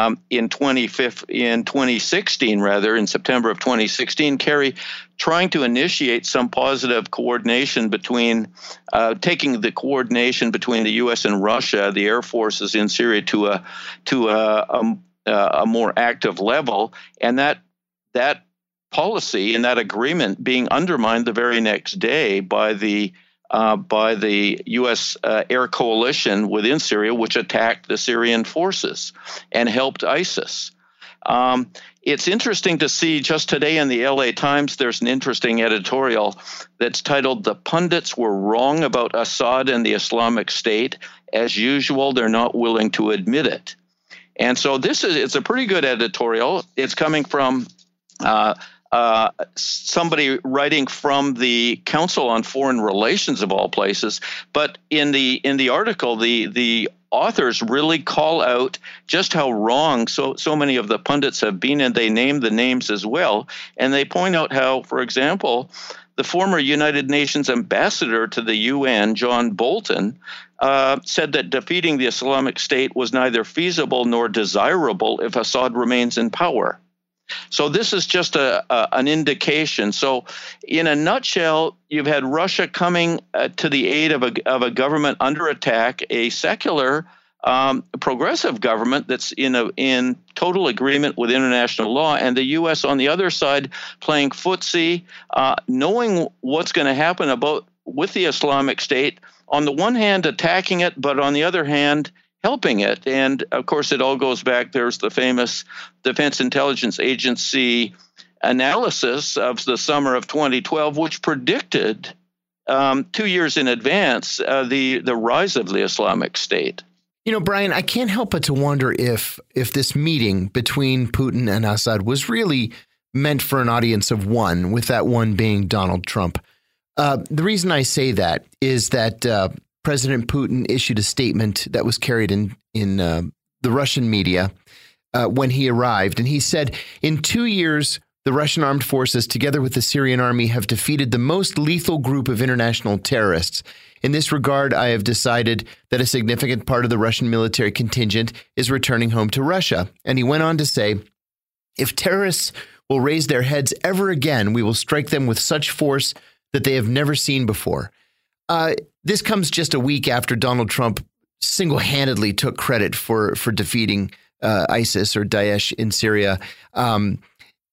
2016, in September of 2016, Kerry trying to initiate some positive coordination between taking the coordination between the U.S. and Russia, the air forces in Syria, to a more active level, and that policy and that agreement being undermined the very next day by the U.S. air coalition within Syria, which attacked the Syrian forces and helped ISIS. It's interesting to see just today in the LA Times, there's an interesting editorial that's titled "The Pundits Were Wrong About Assad and the Islamic State. As usual, they're not willing to admit it." And so it's a pretty good editorial. It's coming from somebody writing from the Council on Foreign Relations, of all places. But in the article, the authors really call out just how wrong so many of the pundits have been, and they name the names as well. And they point out how, for example, the former United Nations ambassador to the UN, John Bolton, said that defeating the Islamic State was neither feasible nor desirable if Assad remains in power. So this is just an indication. So in a nutshell, you've had Russia coming to the aid of a government under attack, a secular progressive government that's in total agreement with international law, and the U.S. on the other side playing footsie, knowing what's going to happen with the Islamic State, on the one hand attacking it, but on the other hand helping it. And of course, it all goes back. There's the famous Defense Intelligence Agency analysis of the summer of 2012, which predicted 2 years in advance the rise of the Islamic State. You know, Brian, I can't help but to wonder if this meeting between Putin and Assad was really meant for an audience of one, with that one being Donald Trump. The reason I say that is that President Putin issued a statement that was carried in the Russian media when he arrived. And he said, in 2 years, the Russian armed forces, together with the Syrian army, have defeated the most lethal group of international terrorists. In this regard, I have decided that a significant part of the Russian military contingent is returning home to Russia. And he went on to say, if terrorists will raise their heads ever again, we will strike them with such force that they have never seen before. This comes just a week after Donald Trump single-handedly took credit for defeating ISIS or Daesh in Syria, and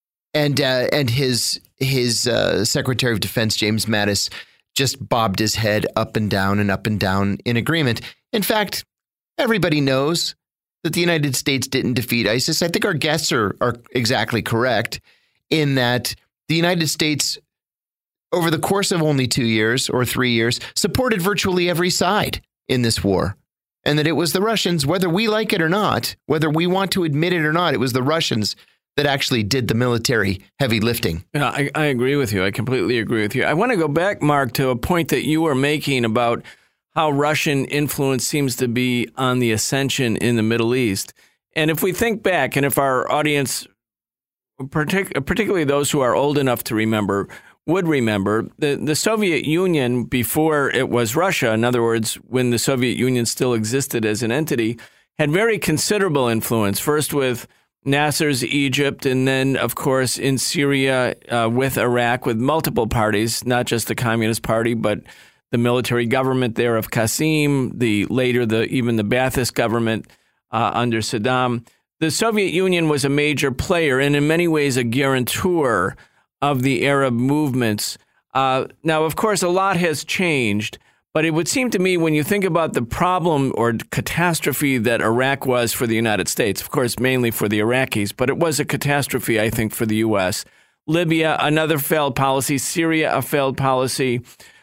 his Secretary of Defense James Mattis just bobbed his head up and down in agreement. In fact, everybody knows that the United States didn't defeat ISIS. I think our guests are exactly correct in that the United States over the course of only 2 years or 3 years, supported virtually every side in this war. And that it was the Russians, whether we like it or not, whether we want to admit it or not, it was the Russians that actually did the military heavy lifting. Yeah, I agree with you. I completely agree with you. I want to go back, Mark, to a point that you were making about how Russian influence seems to be on the ascension in the Middle East. And if we think back, and if our audience, particularly those who are old enough to remember, would remember, the Soviet Union, before it was Russia, in other words, when the Soviet Union still existed as an entity, had very considerable influence, first with Nasser's Egypt, and then, of course, in Syria with Iraq, with multiple parties, not just the Communist Party, but the military government there of Qasim, even the Ba'athist government under Saddam. The Soviet Union was a major player and in many ways a guarantor of the Arab movements. Now, of course, a lot has changed, but it would seem to me when you think about the problem or catastrophe that Iraq was for the United States, of course, mainly for the Iraqis, but it was a catastrophe, I think, for the U.S. Libya, another failed policy. Syria, a failed policy.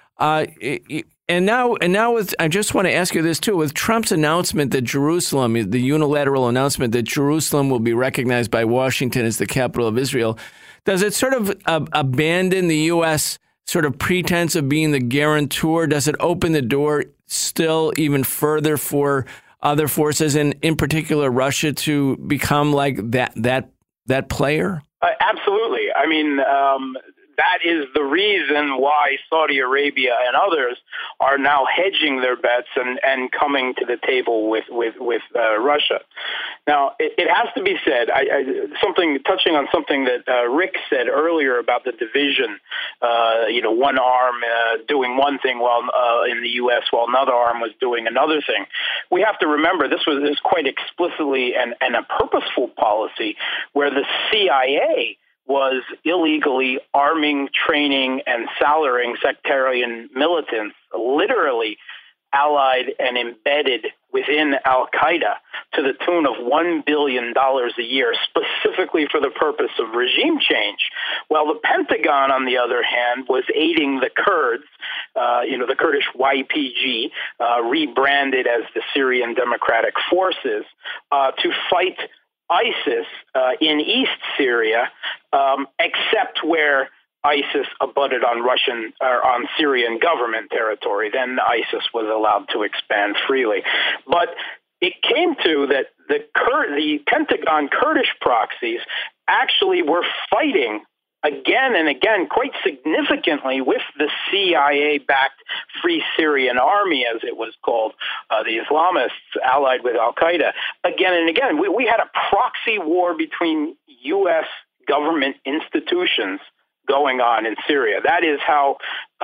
And now, I just want to ask you this too, with Trump's announcement that Jerusalem, the unilateral announcement that Jerusalem will be recognized by Washington as the capital of Israel, does it sort of abandon the U.S. sort of pretense of being the guarantor? Does it open the door still even further for other forces, and in particular Russia, to become like that player? Absolutely. I mean, that is the reason why Saudi Arabia and others are now hedging their bets and coming to the table with Russia. Now, it has to be said, touching on something that Rick said earlier about the division, one arm doing one thing while in the U.S. while another arm was doing another thing. We have to remember this was quite explicitly and a purposeful policy where the CIA was illegally arming, training, and salarying sectarian militants, literally allied and embedded within al-Qaeda to the tune of $1 billion a year, specifically for the purpose of regime change. While the Pentagon, on the other hand, was aiding the Kurds, the Kurdish YPG, rebranded as the Syrian Democratic Forces, to fight ISIS in East Syria, except where ISIS abutted on Syrian government territory. Then ISIS was allowed to expand freely. But it came to that the Pentagon Kurdish proxies actually were fighting again and again, quite significantly, with the CIA-backed Free Syrian Army, as it was called, the Islamists allied with al-Qaeda. Again and again, we had a proxy war between U.S. government institutions going on in Syria. That is how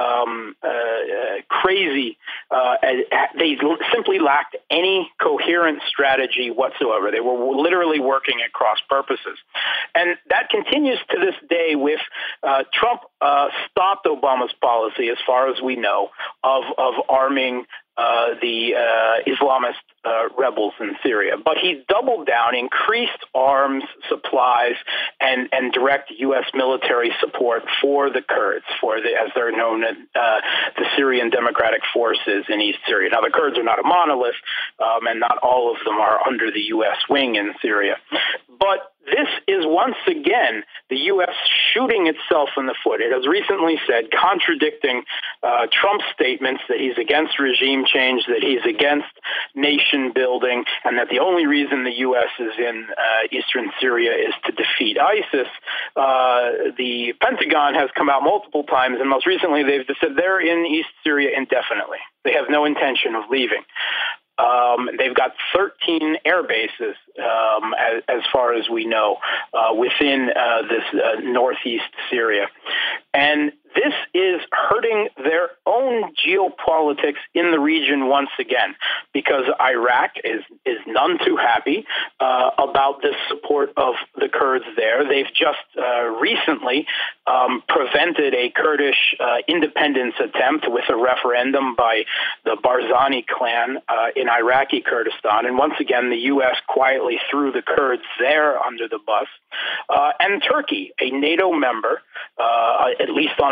crazy they simply lacked any coherent strategy whatsoever. They were literally working at cross purposes. And that continues to this day with Trump stopped Obama's policy, as far as we know, of arming the Islamist rebels in Syria. But he doubled down, increased arms supplies, and direct U.S. military support for the Kurds, as they're known as the Syrian Democratic Forces in East Syria. Now, the Kurds are not a monolith, and not all of them are under the U.S. wing in Syria. But this is once again the U.S. shooting itself in the foot. It has recently said, contradicting Trump's statements that he's against regime change, that he's against nation building, and that the only reason the U.S. is in eastern Syria is to defeat ISIS. The Pentagon has come out multiple times, and most recently they've said they're in East Syria indefinitely. They have no intention of leaving. They've got 13 air bases, as far as we know, within this northeast Syria. And this is hurting their own geopolitics in the region once again, because Iraq is none too happy about this support of the Kurds there. They've just recently prevented a Kurdish independence attempt with a referendum by the Barzani clan in Iraqi Kurdistan. And once again, the U.S. quietly threw the Kurds there under the bus. And Turkey, a NATO member, at least on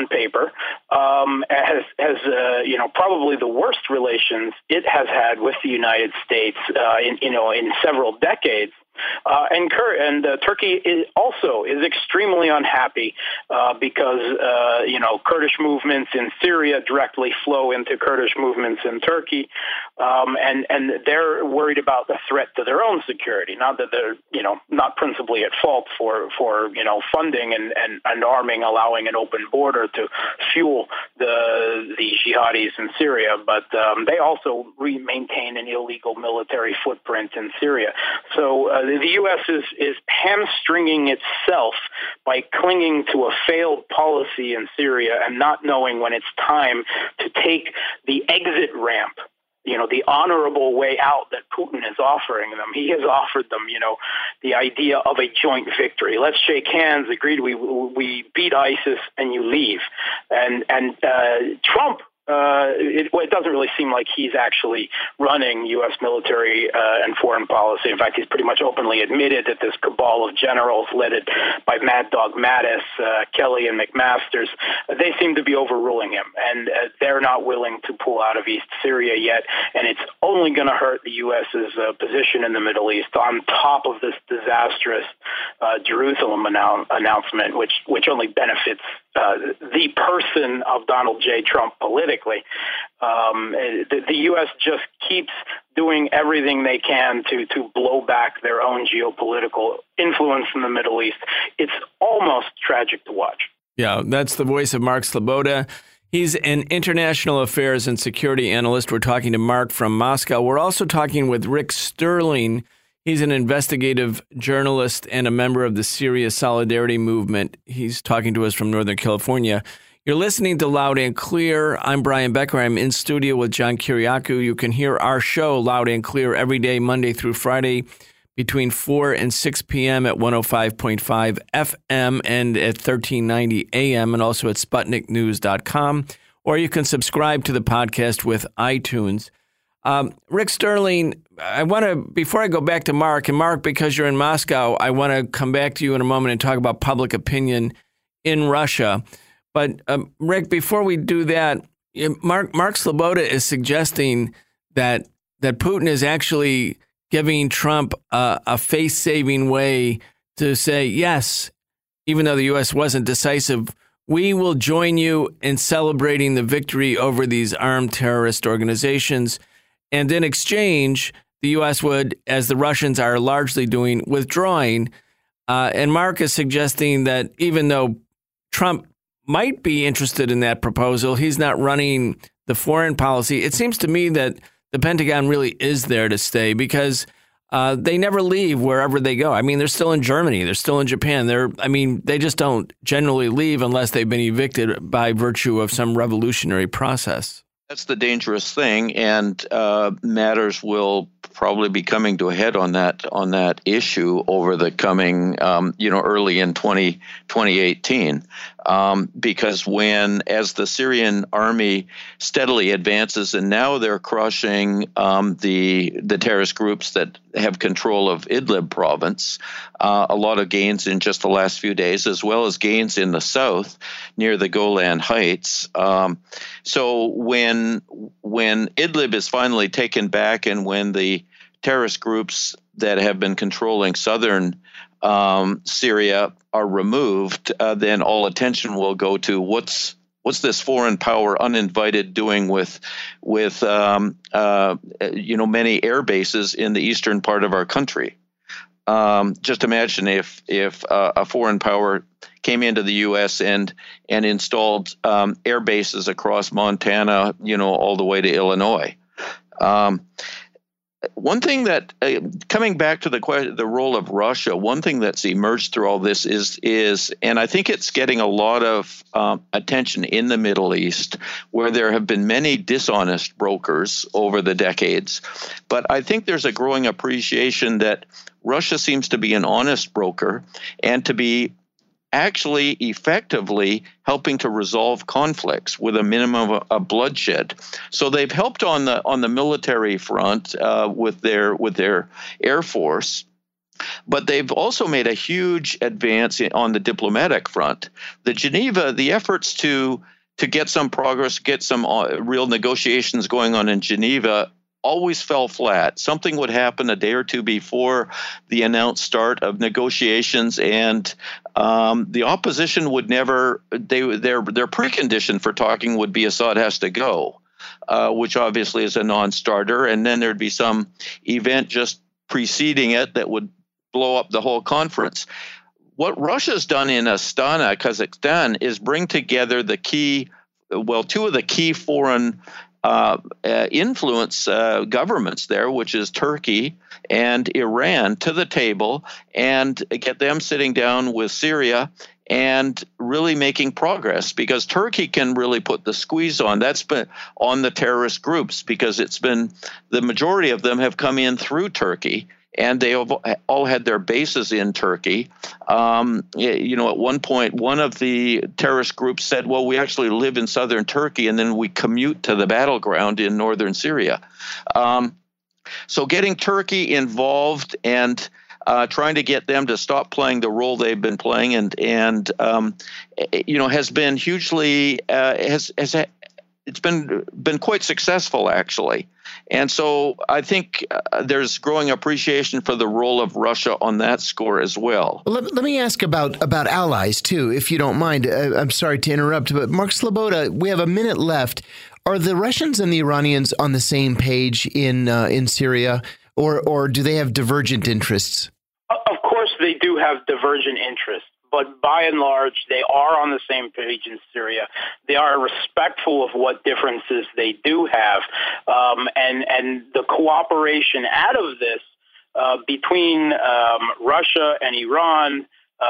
paper, has probably the worst relations it has had with the United States in several decades. And Turkey is extremely unhappy because Kurdish movements in Syria directly flow into Kurdish movements in Turkey, and they're worried about the threat to their own security. Not that they're not principally at fault for funding and arming, allowing an open border to fuel the jihadis in Syria, but they also maintain an illegal military footprint in Syria. So the U.S. is hamstringing itself by clinging to a failed policy in Syria and not knowing when it's time to take the exit ramp, the honorable way out that Putin is offering them. He has offered them, the idea of a joint victory. Let's shake hands, agreed, we beat ISIS, and you leave. And Trump, it doesn't really seem like he's actually running U.S. military and foreign policy. In fact, he's pretty much openly admitted that this cabal of generals led by Mad Dog Mattis, Kelly, and McMaster's, they seem to be overruling him, and they're not willing to pull out of East Syria yet, and it's only going to hurt the U.S.'s position in the Middle East on top of this disastrous Jerusalem announcement, which only benefits the person of Donald J. Trump politically. The U.S. just keeps doing everything they can to blow back their own geopolitical influence in the Middle East. It's almost tragic to watch. Yeah, that's the voice of Mark Sleboda. He's an international affairs and security analyst. We're talking to Mark from Moscow. We're also talking with Rick Sterling. He's an investigative journalist and a member of the Syria Solidarity Movement. He's talking to us from Northern California. You're listening to Loud and Clear. I'm Brian Becker. I'm in studio with John Kiriakou. You can hear our show Loud and Clear every day, Monday through Friday, between 4 and 6 p.m. at 105.5 FM and at 1390 AM, and also at SputnikNews.com. Or you can subscribe to the podcast with iTunes. Rick Sterling, I want to, before I go back to Mark, and Mark, because you're in Moscow, I want to come back to you in a moment and talk about public opinion in Russia. But Rick, before we do that, Mark Sleboda is suggesting that Putin is actually giving Trump a face-saving way to say, yes, even though the U.S. wasn't decisive, we will join you in celebrating the victory over these armed terrorist organizations. And in exchange, the U.S. would, as the Russians are largely doing, withdrawing. And Mark is suggesting that even though Trump might be interested in that proposal, he's not running the foreign policy. It seems to me that the Pentagon really is there to stay because they never leave wherever they go. I mean, they're still in Germany. They're still in Japan. They just don't generally leave unless they've been evicted by virtue of some revolutionary process. That's the dangerous thing, and matters will probably be coming to a head on that issue over the coming, early in 2018, because as the Syrian army steadily advances, and now they're crushing the terrorist groups that have control of Idlib province, a lot of gains in just the last few days, as well as gains in the south near the Golan Heights. So when Idlib is finally taken back, and when the terrorist groups that have been controlling southern Syria are removed, then all attention will go to what's this foreign power uninvited doing with many air bases in the eastern part of our country. Just imagine if a foreign power came into the U.S. and installed air bases across Montana, all the way to Illinois. One thing that, coming back to the role of Russia, one thing that's emerged through all this is, and I think it's getting a lot of attention in the Middle East, where there have been many dishonest brokers over the decades. But I think there's a growing appreciation that Russia seems to be an honest broker and to be actually effectively helping to resolve conflicts with a minimum of bloodshed. So they've helped on the military front with their air force, But they've also made a huge advance on the diplomatic front. The efforts to get some progress, get some real negotiations going on in Geneva always fell flat. Something would happen a day or two before the announced start of negotiations, and the opposition would never. Their precondition for talking would be Assad has to go, which obviously is a non-starter, and then there'd be some event just preceding it that would blow up the whole conference. What Russia's done in Astana, Kazakhstan, is bring together two of the key foreign influence governments there, which is Turkey and Iran, to the table and get them sitting down with Syria and really making progress, because Turkey can really put the squeeze on. That's been on the terrorist groups, because it's been the majority of them have come in through Turkey. And they have all had their bases in Turkey. At one point, one of the terrorist groups said, well, we actually live in southern Turkey, and then we commute to the battleground in northern Syria. So getting Turkey involved and trying to get them to stop playing the role they've been playing and has been hugely it's been quite successful, actually. And so I think there's growing appreciation for the role of Russia on that score as well. Let me ask about allies, too, if you don't mind. I'm sorry to interrupt, but Mark Sloboda, we have a minute left. Are the Russians and the Iranians on the same page in Syria, or do they have divergent interests? Of course, they do have divergent interests. But by and large, they are on the same page in Syria. They are respectful of what differences they do have. And the cooperation out of this between Russia and Iran,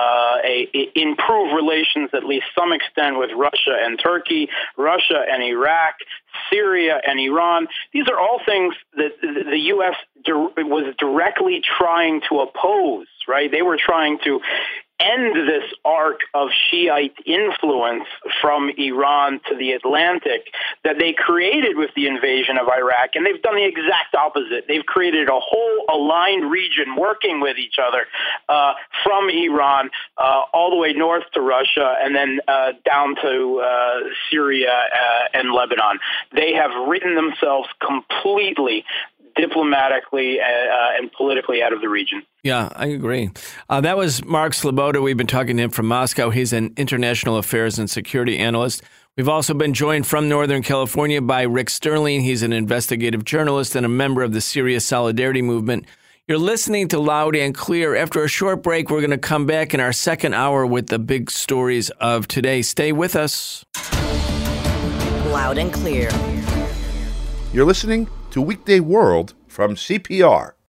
improve relations at least some extent with Russia and Turkey, Russia and Iraq, Syria and Iran. These are all things that the U.S. was directly trying to oppose, right? They were trying to end this arc of Shiite influence from Iran to the Atlantic that they created with the invasion of Iraq, and they've done the exact opposite. They've created a whole aligned region working with each other from Iran all the way north to Russia and then down to Syria and Lebanon. They have written themselves completely diplomatically and politically out of the region. Yeah, I agree. That was Mark Sloboda. We've been talking to him from Moscow. He's an international affairs and security analyst. We've also been joined from Northern California by Rick Sterling. He's an investigative journalist and a member of the Syria Solidarity Movement. You're listening to Loud and Clear. After a short break, we're going to come back in our second hour with the big stories of today. Stay with us. Loud and Clear. You're listening to Weekday World from CPR.